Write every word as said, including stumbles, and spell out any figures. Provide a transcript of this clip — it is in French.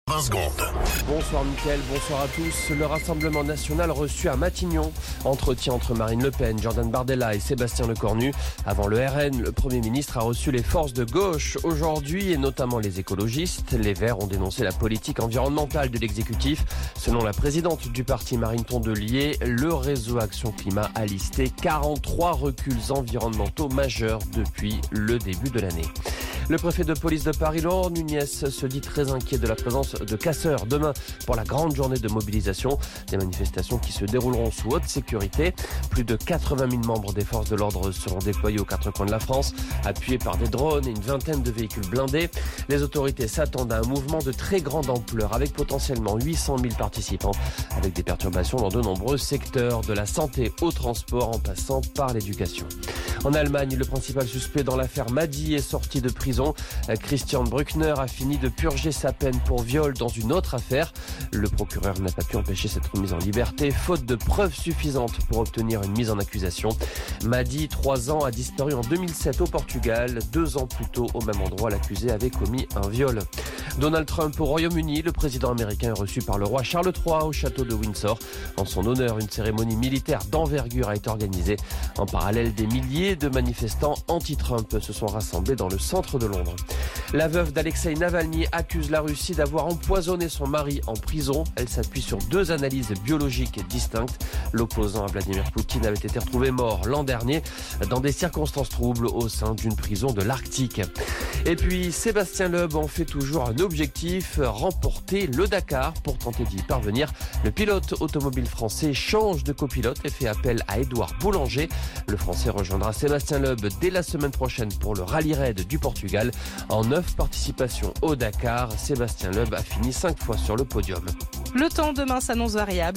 vingt secondes. Bonsoir Mickaël, bonsoir à tous. Le Rassemblement national reçu à Matignon. Entretien entre Marine Le Pen, Jordan Bardella et Sébastien Lecornu. Avant le R N, le Premier ministre a reçu les forces de gauche aujourd'hui et notamment les écologistes. Les Verts ont dénoncé la politique environnementale de l'exécutif. Selon la présidente du parti Marine Tondelier, le réseau Action Climat a listé quarante-trois reculs environnementaux majeurs depuis le début de l'année. Le préfet de police de Paris, Laurent Nunez, se dit très inquiet de la présence de casseurs demain pour la grande journée de mobilisation. Des manifestations qui se dérouleront sous haute sécurité. Plus de quatre-vingt mille membres des forces de l'ordre seront déployés aux quatre coins de la France, appuyés par des drones et une vingtaine de véhicules blindés. Les autorités s'attendent à un mouvement de très grande ampleur avec potentiellement huit cent mille participants, avec des perturbations dans de nombreux secteurs, de la santé au transport en passant par l'éducation. En Allemagne, le principal suspect dans l'affaire Madi est sorti de prison. Christian Bruckner a fini de purger sa peine pour viol dans une autre affaire. Le procureur n'a pas pu empêcher cette remise en liberté, faute de preuves suffisantes pour obtenir une mise en accusation. Madi, trois ans, a disparu en deux mille sept au Portugal. Deux ans plus tôt, au même endroit, l'accusé avait commis un viol. Donald Trump au Royaume-Uni, le président américain est reçu par le roi Charles trois au château de Windsor. En son honneur, une cérémonie militaire d'envergure a été organisée. En parallèle, des milliers de manifestants anti-Trump se sont rassemblés dans le centre de Londres. La veuve d'Alexeï Navalny accuse la Russie d'avoir empoisonné son mari en prison. Elle s'appuie sur deux analyses biologiques distinctes. L'opposant à Vladimir Poutine avait été retrouvé mort l'an dernier dans des circonstances troubles au sein d'une prison de l'Arctique. Et puis Sébastien Loeb en fait toujours un objectif, remporter le Dakar. Pour tenter d'y parvenir, le pilote automobile français change de copilote et fait appel à Édouard Boulanger. Le Français rejoindra Sébastien Loeb dès la semaine prochaine pour le Rallye Raid du Portugal. En neuf participations au Dakar, Sébastien Loeb a fini cinq fois sur le podium. Le temps demain s'annonce variable.